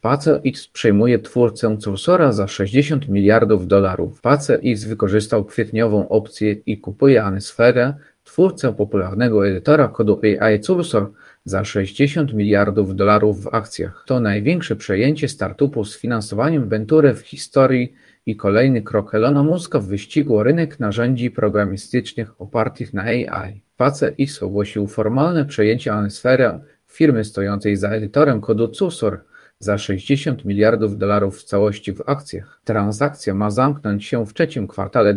PacerX przejmuje twórcę cursora za $60 miliardów. PacerX wykorzystał kwietniową opcję i kupuje Anisferę, twórcę popularnego edytora kodu AI Cursor, za $60 miliardów w akcjach. To największe przejęcie startupu z finansowaniem venture w historii i kolejny krok Elona Muska w wyścigu o rynek narzędzi programistycznych opartych na AI. PacerX ogłosił formalne przejęcie Anisfery, firmy stojącej za edytorem kodu Cursor, za $60 miliardów w całości w akcjach. Transakcja ma zamknąć się w trzecim kwartale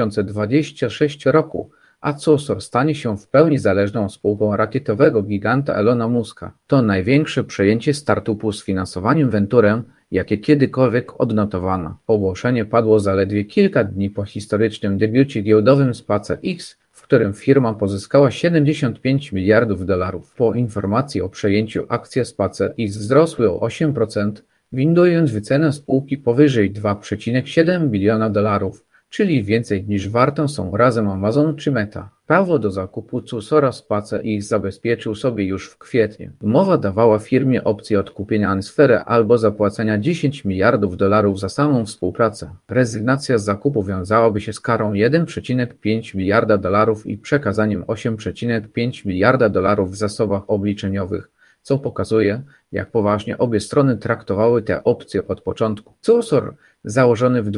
2026 roku, a Cursor stanie się w pełni zależną spółką rakietowego giganta Elona Muska. To największe przejęcie startupu z finansowaniem venture, jakie kiedykolwiek odnotowano. Ogłoszenie padło zaledwie kilka dni po historycznym debiucie giełdowym SpaceX, w którym firma pozyskała $75 miliardów. Po informacji o przejęciu akcje SpaceX wzrosły o 8%, windując wycenę spółki powyżej $2,7 biliona, czyli więcej niż warte są razem Amazon czy Meta. Prawo do zakupu cursora SpaceX zabezpieczył sobie już w kwietniu. Umowa dawała firmie opcję odkupienia Anisfery albo zapłacenia $10 miliardów za samą współpracę. Rezygnacja z zakupu wiązałaby się z karą $1,5 miliarda i przekazaniem $8,5 miliarda w zasobach obliczeniowych, co pokazuje, jak poważnie obie strony traktowały tę opcję od początku. Cursor, założony w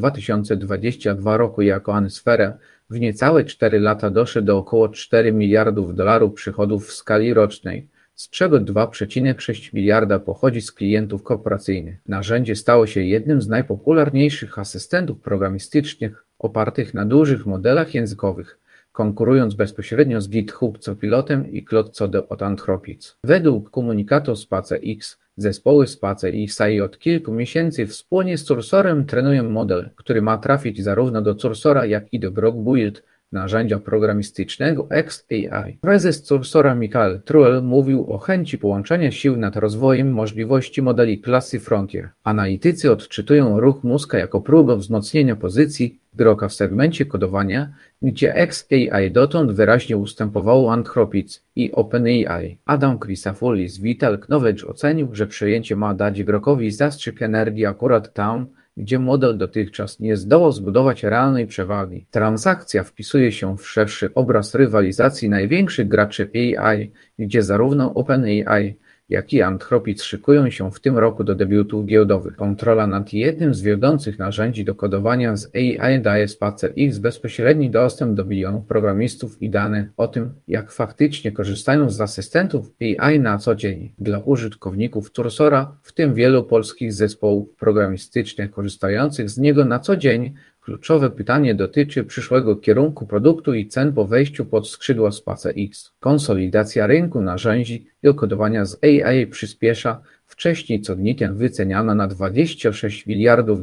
2022 roku jako Anisferę, w niecałe 4 lata doszedł do około $4 miliardów przychodów w skali rocznej, z czego $2,6 miliarda pochodzi z klientów korporacyjnych. Narzędzie stało się jednym z najpopularniejszych asystentów programistycznych opartych na dużych modelach językowych, konkurując bezpośrednio z GitHub Copilotem i Claude Code od Anthropic. Według komunikatu SpaceX, zespoły SpaceX od kilku miesięcy wspólnie z Cursorem trenują model, który ma trafić zarówno do Cursora, jak i do Grok Build, narzędzia programistycznego xAI. Prezes Cursora Michael Truel mówił o chęci połączenia sił nad rozwojem możliwości modeli klasy Frontier. Analitycy odczytują ruch Muska jako próbę wzmocnienia pozycji Groka w segmencie kodowania, gdzie xAI dotąd wyraźnie ustępowało Anthropic i OpenAI. Adam Crisafulli z Vital Knowledge ocenił, że przejęcie ma dać Grokowi zastrzyk energii akurat tam, gdzie model dotychczas nie zdołał zbudować realnej przewagi. Transakcja wpisuje się w szerszy obraz rywalizacji największych graczy AI, gdzie zarówno OpenAI, jak i Anthropic szykują się w tym roku do debiutów giełdowych. Kontrola nad jednym z wiodących narzędzi do kodowania z AI daje SpaceX bezpośredni dostęp do milionów programistów i dane o tym, jak faktycznie korzystają z asystentów AI na co dzień. Dla użytkowników Cursora, w tym wielu polskich zespołów programistycznych korzystających z niego na co dzień, kluczowe pytanie dotyczy przyszłego kierunku produktu i cen po wejściu pod skrzydła SpaceX. Konsolidacja rynku narzędzi do kodowania z AI przyspiesza. Wcześniej Cognition wyceniano na $26 miliardów,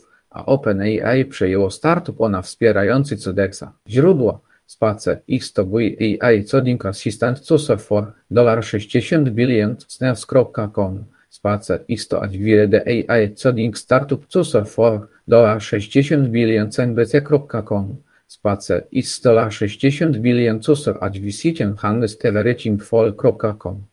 a OpenAI przejęło startup ona wspierający Codexa. Źródła: SpaceX to AI Coding Assistant Cursor for $60 billion snaps.com. SpaceX to adquired AI coding startup Cursor for $60 billion cnbc.com. SpaceX $60 billion Cursor acquisition handles leveraging for.com.